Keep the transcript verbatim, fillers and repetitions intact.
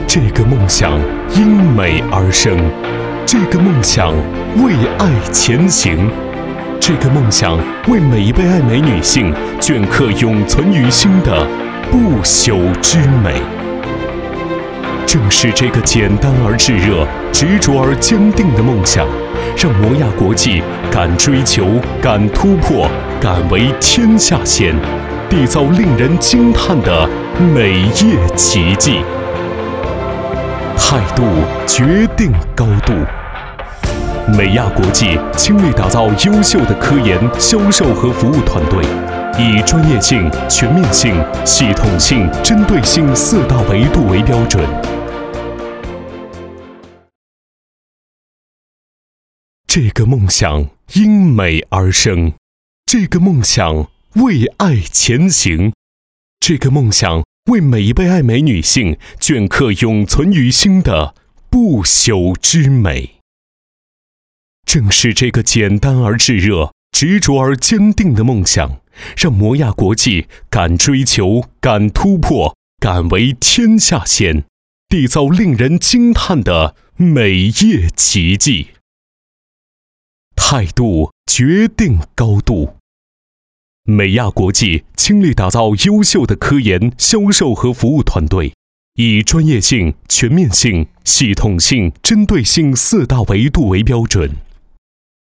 这个梦想因美而生，这个梦想为爱前行，这个梦想为每一位爱美女性镌刻永存于心的不朽之美。正是这个简单而炙热、执着而坚定的梦想，让摩亚国际敢追求、敢突破、敢为天下先，缔造令人惊叹的美业奇迹。态度决定高度。美亚国际倾力打造优秀的科研、销售和服务团队，以专业性、全面性、系统性、针对性四大维度为标准。这个梦想因美而生，这个梦想为爱前行，这个梦想为每一位爱美女性镌刻永存于心的不朽之美。正是这个简单而炙热、执着而坚定的梦想，让摩亚国际敢追求、敢突破、敢为天下先，缔造令人惊叹的美业奇迹。态度决定高度。美亚国际倾力打造优秀的科研、销售和服务团队，以专业性、全面性、系统性、针对性四大维度为标准。